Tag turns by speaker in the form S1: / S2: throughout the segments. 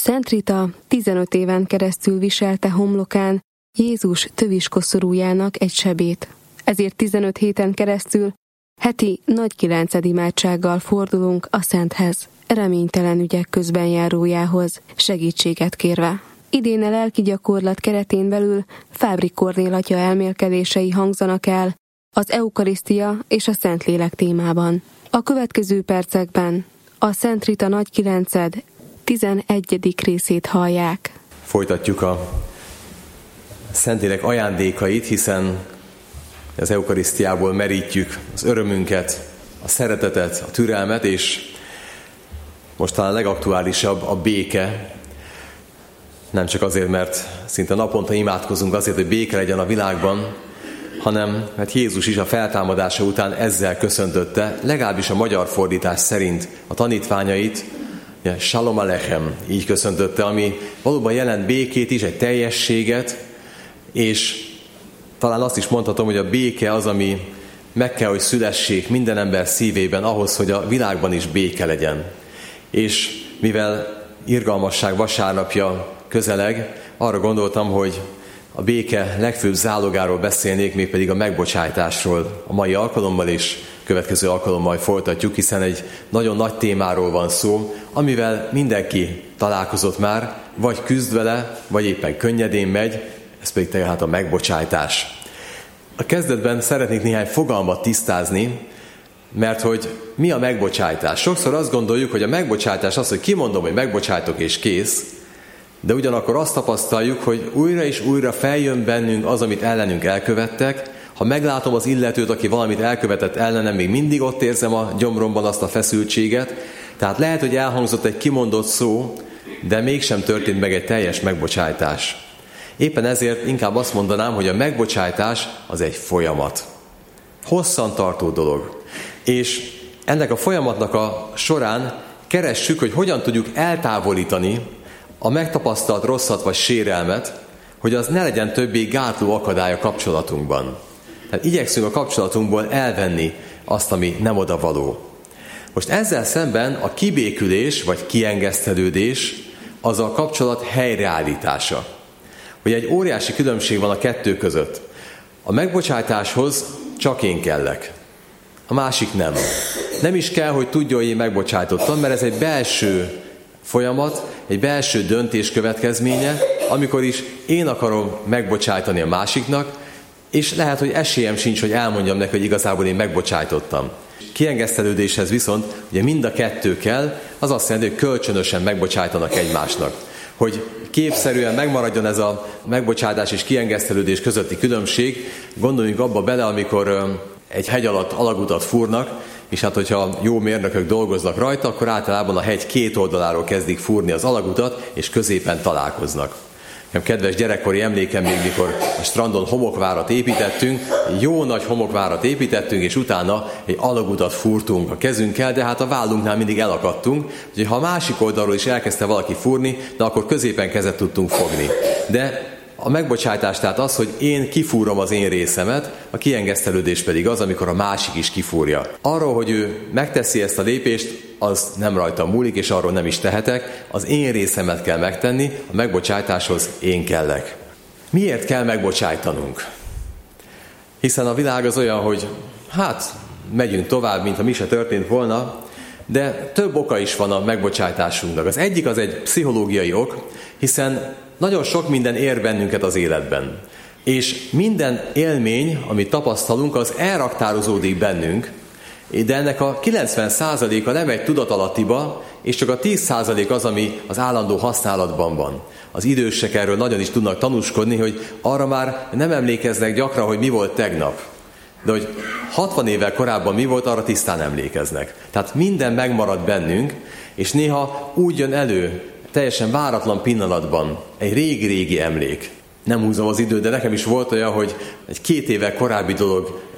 S1: Szent Rita 15 éven keresztül viselte homlokán Jézus töviskoszorújának egy sebét. Ezért 15 héten keresztül heti nagy kilencedimádsággal fordulunk a Szenthez, reménytelen ügyek közbenjárójához, segítséget kérve. Idén a lelki gyakorlat keretén belül Fábri Kornél atya elmélkedései hangzanak el az eukarisztia és a Szentlélek témában. A következő percekben a Szent Rita Nagy Kilenced 11. részét hallják.
S2: Folytatjuk a Szentlélek ajándékait, hiszen az eukarisztiából merítjük az örömünket, a szeretetet, a türelmet, és most talán a legaktuálisabb a béke. Nem csak azért, mert szinte naponta imádkozunk azért, hogy béke legyen a világban, hanem mert Jézus is a feltámadása után ezzel köszöntötte, legalábbis a magyar fordítás szerint a tanítványait, Shalom Alechem, így köszöntötte, ami valóban jelent békét is, egy teljességet, és talán azt is mondhatom, hogy a béke az, ami meg kell, hogy szülessék minden ember szívében ahhoz, hogy a világban is béke legyen. És mivel irgalmasság vasárnapja közeleg, arra gondoltam, hogy a béke legfőbb zálogáról beszélnék, mégpedig a megbocsájtásról a mai alkalommal, és következő alkalommal folytatjuk, hiszen egy nagyon nagy témáról van szó, amivel mindenki találkozott már, vagy küzd vele, vagy éppen könnyedén megy, ez pedig tehát a megbocsájtás. A kezdetben szeretnék néhány fogalmat tisztázni, mert hogy mi a megbocsájtás? Sokszor azt gondoljuk, hogy a megbocsájtás az, hogy kimondom, hogy megbocsájtok és kész, de ugyanakkor azt tapasztaljuk, hogy újra és újra feljön bennünk az, amit ellenünk elkövettek. Ha meglátom az illetőt, aki valamit elkövetett ellenem, még mindig ott érzem a gyomromban azt a feszültséget. Tehát lehet, hogy elhangzott egy kimondott szó, de mégsem történt meg egy teljes megbocsájtás. Éppen ezért inkább azt mondanám, hogy a megbocsájtás az egy folyamat. Hosszan tartó dolog. És ennek a folyamatnak a során keressük, hogy hogyan tudjuk eltávolítani a megtapasztalt rosszat vagy sérelmet, hogy az ne legyen többé gátló akadály a kapcsolatunkban. Tehát igyekszünk a kapcsolatunkból elvenni azt, ami nem odavaló. Most ezzel szemben a kibékülés vagy kiengesztelődés az a kapcsolat helyreállítása. Hogy egy óriási különbség van a kettő között. A megbocsájtáshoz csak én kellek. A másik nem. Nem is kell, hogy tudja, hogy én megbocsájtottam, mert ez egy belső folyamat, egy belső döntés következménye, amikor is én akarom megbocsájtani a másiknak, és lehet, hogy esélyem sincs, hogy elmondjam neki, hogy igazából én megbocsájtottam. Kiengesztelődéshez viszont ugye mind a kettő kell, az azt jelenti, hogy kölcsönösen megbocsájtanak egymásnak. Hogy képszerűen megmaradjon ez a megbocsátás és kiengesztelődés közötti különbség, gondoljunk abba bele, amikor egy hegy alatt alagutat fúrnak, és hát, hogyha jó mérnökök dolgoznak rajta, akkor általában a hegy két oldaláról kezdik fúrni az alagutat, és középen találkoznak. Kedves gyerekkori emlékem még, mikor a strandon homokvárat építettünk, jó nagy homokvárat építettünk, és utána egy alagutat fúrtunk a kezünkkel, de hát a vállunknál mindig elakadtunk, úgyhogy ha a másik oldalról is elkezdte valaki fúrni, de akkor középen kezet tudtunk fogni. De a megbocsájtás tehát az, hogy én kifúrom az én részemet, a kiengesztelődés pedig az, amikor a másik is kifúrja. Arról, hogy ő megteszi ezt a lépést, az nem rajta múlik, és arról nem is tehetek, az én részemet kell megtenni, a megbocsájtáshoz én kellek. Miért kell megbocsájtanunk? Hiszen a világ az olyan, hogy megyünk tovább, mintha mi se történt volna, de több oka is van a megbocsájtásunknak. Az egyik az egy pszichológiai ok, hiszen nagyon sok minden ér bennünket az életben. És minden élmény, amit tapasztalunk, az elraktározódik bennünk, de ennek a 90%-a lemegy tudatalattiba, és csak a 10% az, ami az állandó használatban van. Az idősek erről nagyon is tudnak tanúskodni, hogy arra már nem emlékeznek gyakran, hogy mi volt tegnap. De hogy 60 évvel korábban mi volt, arra tisztán emlékeznek. Tehát minden megmarad bennünk, és néha úgy jön elő, teljesen váratlan pillanatban egy régi-régi emlék. Nem húzom az időt, de nekem is volt olyan, hogy egy 2 évvel korábbi dolog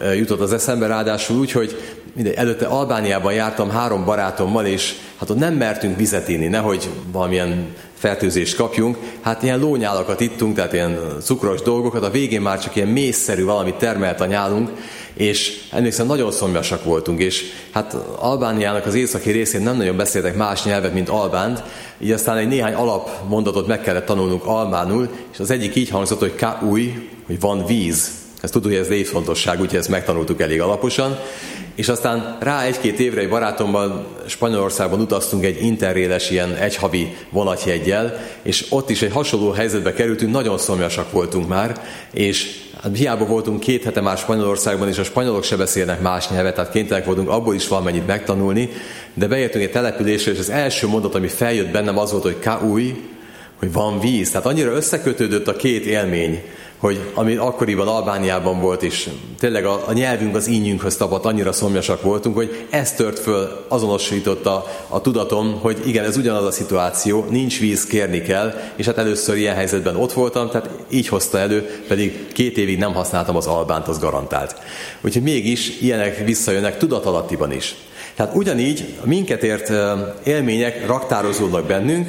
S2: jutott az eszembe, ráadásul úgy, hogy előtte Albániában jártam 3 barátommal, és hát ott nem mertünk vizet inni, nehogy valamilyen fertőzést kapjunk. Hát ilyen lónyálakat ittunk, tehát ilyen cukros dolgokat, a végén már csak ilyen mézszerű valamit termelt a nyálunk, és emlékszem, nagyon szomjasak voltunk, és hát Albániának az északi részén nem nagyon beszéltek más nyelvet, mint albánt, így aztán egy néhány alapmondatot meg kellett tanulnunk albánul, és az egyik így hangzott, hogy ka-új, hogy van víz. Ezt tudjuk, hogy ez létfontosság, úgyhogy ezt megtanultuk elég alaposan. És aztán rá 1-2 évre egy barátommal Spanyolországban utaztunk egy interréles ilyen egyhavi vonatjeggyel, és ott is egy hasonló helyzetbe kerültünk, nagyon szomjasak voltunk már, és hát hiába voltunk 2 hete már Spanyolországban, és a spanyolok se beszélnek más nyelvet, tehát kénytelenek voltunk abból is valamennyit megtanulni, de beértünk egy településre, és az első mondat, ami feljött bennem, az volt, hogy ka-új, hogy van víz. Tehát annyira összekötődött a 2 élmény, hogy ami akkoriban Albániában volt, és tényleg a nyelvünk az ínyünkhöz tapadt, annyira szomjasak voltunk, hogy ez tört föl, azonosította a tudatom, hogy igen, ez ugyanaz a szituáció, nincs víz, kérni kell, és hát először ilyen helyzetben ott voltam, tehát így hozta elő, pedig 2 évig nem használtam az albánt, az garantált. Úgyhogy mégis ilyenek visszajönnek tudatalattiban is. Tehát ugyanígy a minket ért élmények raktározódnak bennünk,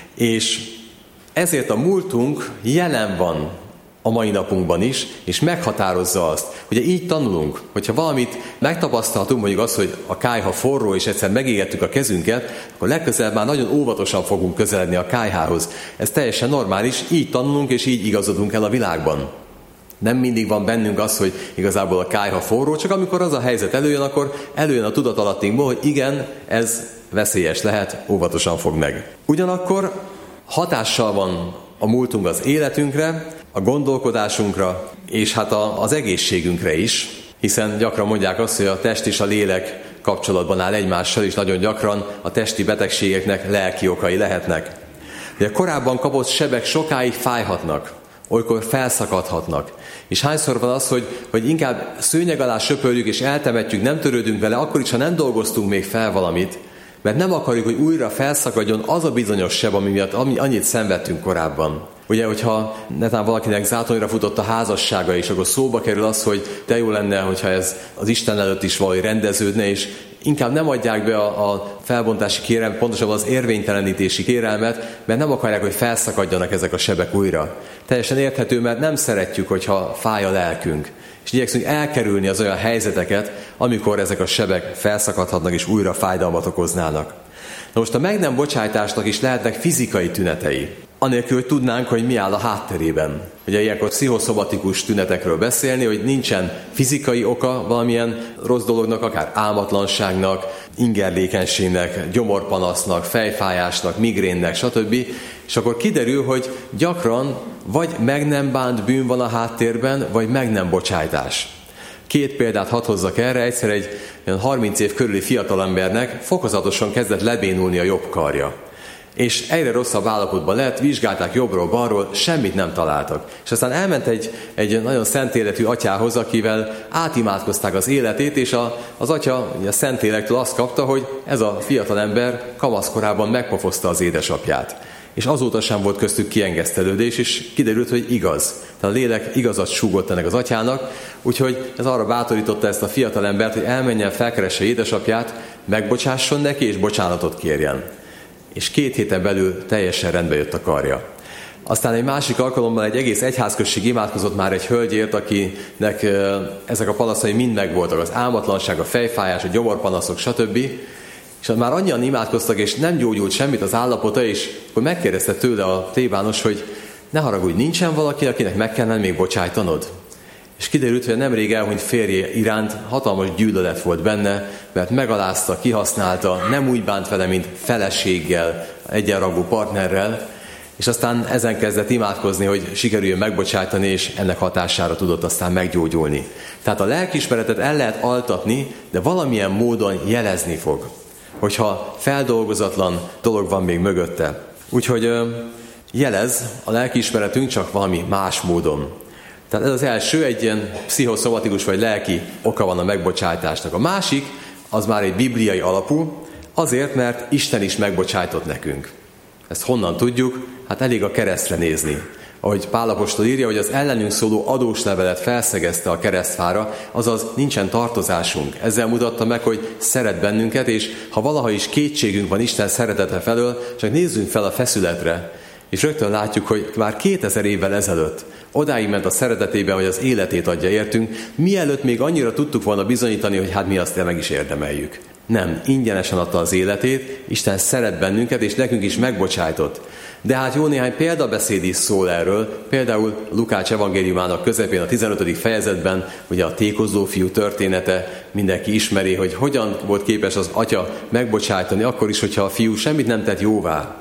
S2: és ezért a múltunk jelen van a mai napunkban is, és meghatározza azt. Ugye így tanulunk, hogyha valamit megtapasztaltunk, mondjuk azt, hogy a kályha forró, és egyszer megégettük a kezünket, akkor legközelebb már nagyon óvatosan fogunk közeledni a kályhához. Ez teljesen normális, így tanulunk, és így igazodunk el a világban. Nem mindig van bennünk az, hogy igazából a kályha forró, csak amikor az a helyzet előjön, akkor előjön a tudatalattinkból, hogy igen, ez veszélyes lehet, óvatosan fog meg. Ugyanakkor hatással van a múltunk az életünkre, a gondolkodásunkra, és hát az egészségünkre is, hiszen gyakran mondják azt, hogy a test és a lélek kapcsolatban áll egymással, és nagyon gyakran a testi betegségeknek lelki okai lehetnek. De korábban kapott sebek sokáig fájhatnak, olykor felszakadhatnak. És hányszor van az, hogy inkább szőnyeg alá söpörjük és eltemetjük, nem törődünk vele, akkor is, ha nem dolgoztunk még fel valamit, mert nem akarjuk, hogy újra felszakadjon az a bizonyos seb, ami miatt annyit szenvedtünk korábban. Ugye, hogyha netán valakinek zátonyra futott a házassága is, akkor szóba kerül az, hogy de jó lenne, hogyha ez az Isten előtt is valahogy rendeződne, és inkább nem adják be a felbontási kérelmet, pontosabban az érvénytelenítési kérelmet, mert nem akarják, hogy felszakadjanak ezek a sebek újra. Teljesen érthető, mert nem szeretjük, hogyha fáj a lelkünk. És igyekszünk elkerülni az olyan helyzeteket, amikor ezek a sebek felszakadhatnak és újra fájdalmat okoznának. Na most a meg nem bocsájtásnak is lehetnek fizikai tünetei. Anélkül, hogy tudnánk, hogy mi áll a hátterében. Ugye ilyenkor pszichoszomatikus tünetekről beszélni, hogy nincsen fizikai oka valamilyen rossz dolognak, akár álmatlanságnak, ingerlékenységnek, gyomorpanasznak, fejfájásnak, migrénnek, stb. És akkor kiderül, hogy gyakran vagy meg nem bánt bűn van a háttérben, vagy meg nem bocsájtás. 2 példát hadd hozzak erre. Egyszer egy 30 év körüli fiatalembernek fokozatosan kezdett lebénulni a jobb karja. És egyre rosszabb állapotban lett, vizsgálták jobbról-balról, semmit nem találtak. És aztán elment egy nagyon szent életű atyához, akivel átimádkozták az életét, és az atya a szent lélektől azt kapta, hogy ez a fiatalember kamaszkorában megpofozta az édesapját. És azóta sem volt köztük kiengesztelődés, és kiderült, hogy igaz. Tehát a lélek igazat súgott ennek az atyának, úgyhogy ez arra bátorította ezt a fiatalembert, hogy elmenjen, felkeresse édesapját, megbocsásson neki, és bocsánatot kérjen. És 2 héten belül teljesen rendbe jött a karja. Aztán egy másik alkalommal egy egész egyházközség imádkozott már egy hölgyért, akinek ezek a panaszai mind megvoltak, az álmatlanság, a fejfájás, a gyomorpanaszok, stb. És már annyian imádkoztak, és nem gyógyult semmit az állapota, és akkor megkérdezte tőle a plébános, hogy ne haragudj, nincsen valaki, akinek meg kellene még bocsájtanod? És kiderült, hogy nemrég elhunyt férje iránt hatalmas gyűlölet volt benne, mert megalázta, kihasználta, nem úgy bánt vele, mint feleséggel, egyenrangú partnerrel, és aztán ezen kezdett imádkozni, hogy sikerüljön megbocsájtani, és ennek hatására tudott aztán meggyógyulni. Tehát a lelkiismeretet el lehet altatni, de valamilyen módon jelezni fog, hogyha feldolgozatlan dolog van még mögötte. Úgyhogy jelez a lelkiismeretünk, csak valami más módon. Tehát ez az első, egy ilyen pszichoszomatikus vagy lelki oka van a megbocsájtásnak. A másik, az már egy bibliai alapú, azért, mert Isten is megbocsájtott nekünk. Ezt honnan tudjuk? Hát elég a keresztre nézni. Ahogy Pál apostol írja, hogy az ellenünk szóló adós levelet felszegezte a keresztfára, azaz nincsen tartozásunk. Ezzel mutatta meg, hogy szeret bennünket, és ha valaha is kétségünk van Isten szeretete felől, csak nézzünk fel a feszületre, és rögtön látjuk, hogy már 2000 évvel ezelőtt odáig ment a szeretetében, hogy az életét adja értünk, mielőtt még annyira tudtuk volna bizonyítani, hogy hát mi azt meg is érdemeljük. Nem, ingyenesen adta az életét, Isten szeret bennünket, és nekünk is megbocsájtott. De hát jó néhány példabeszéd is szól erről, például Lukács evangéliumának közepén a 15. fejezetben, ugye a tékozló fiú története, mindenki ismeri, hogy hogyan volt képes az atya megbocsájtani, akkor is, hogyha a fiú semmit nem tett jóvá.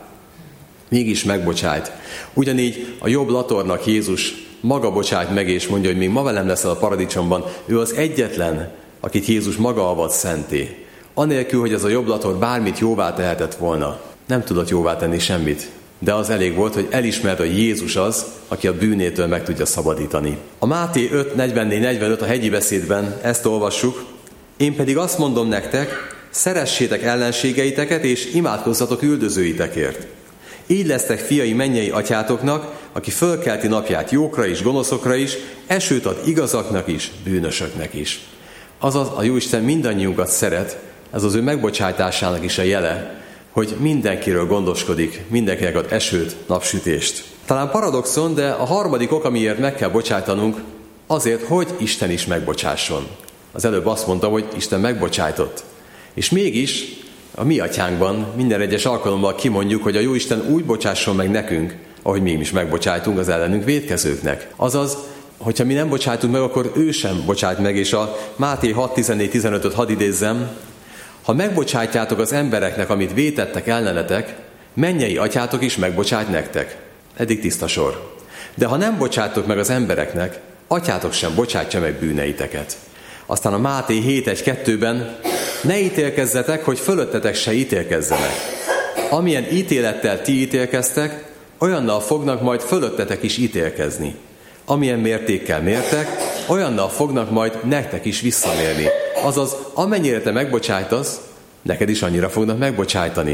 S2: Mégis megbocsájt. Ugyanígy a jobb latornak Jézus maga bocsájt meg, és mondja, hogy még ma velem leszel a paradicsomban. Ő az egyetlen, akit Jézus maga avat szenté. Anélkül, hogy ez a jobb lator bármit jóvá tehetett volna. Nem tudott jóvá tenni semmit. De az elég volt, hogy elismert, hogy Jézus az, aki a bűnétől meg tudja szabadítani. A Máté 5:44-45 a hegyi beszédben ezt olvassuk. Én pedig azt mondom nektek, szeressétek ellenségeiteket, és imádkozzatok üldözőitekért. Így lesztek fiai mennyei atyátoknak, aki fölkelti napját jókra is, gonoszokra is, esőt ad igazaknak is, bűnösöknek is. Azaz a Jóisten mindannyiunkat szeret, ez az ő megbocsájtásának is a jele, hogy mindenkiről gondoskodik, mindenkinek ad esőt, napsütést. Talán paradoxon, de a harmadik ok, amiért meg kell bocsájtanunk, azért, hogy Isten is megbocsásson. Az előbb azt mondtam, hogy Isten megbocsájtott. És mégis a mi atyánkban minden egyes alkalommal kimondjuk, hogy a Jóisten úgy bocsásson meg nekünk, ahogy mi is megbocsájtunk az ellenünk vétkezőknek. Azaz, hogyha mi nem bocsájtunk meg, akkor ő sem bocsájt meg, és a Máté 6:14-15-öt hadd idézzem. Ha megbocsájtjátok az embereknek, amit vétettek ellenetek, mennyei atyátok is megbocsájt nektek. Eddig tiszta sor. De ha nem bocsájtok meg az embereknek, atyátok sem bocsátja meg bűneiteket. Aztán a Máté 7:1-2-ben ne ítélkezzetek, hogy fölöttetek se ítélkezzenek. Amilyen ítélettel ti ítélkeztek, olyannal fognak majd fölöttetek is ítélkezni. Amilyen mértékkel mértek, olyannal fognak majd nektek is visszamérni. Azaz, amennyire te megbocsájtasz, neked is annyira fognak megbocsájtani.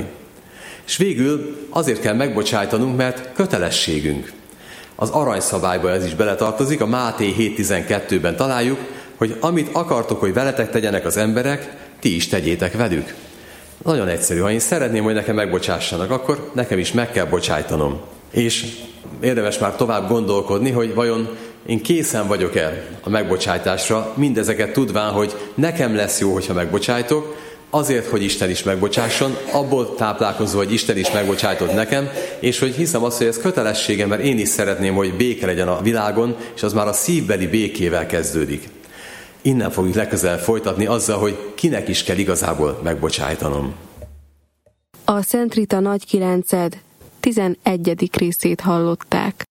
S2: És végül azért kell megbocsájtanunk, mert kötelességünk. Az aranyszabályba ez is beletartozik, a Máté 7:12-ben találjuk, hogy amit akartok, hogy veletek tegyenek az emberek, ti is tegyétek velük. Nagyon egyszerű, ha én szeretném, hogy nekem megbocsássanak, akkor nekem is meg kell bocsájtanom. És érdemes már tovább gondolkodni, hogy vajon én készen vagyok-e a megbocsájtásra, mindezeket tudván, hogy nekem lesz jó, hogyha megbocsájtok, azért, hogy Isten is megbocsásson, abból táplálkozva, hogy Isten is megbocsájtott nekem, és hogy hiszem azt, hogy ez kötelességem, mert én is szeretném, hogy béke legyen a világon, és az már a szívbeli békével kezdődik. Innen fogjuk legközelebb folytatni azzal, hogy kinek is kell igazából megbocsájtanom.
S1: A Szent Rita Nagykiránced 11. részét hallották.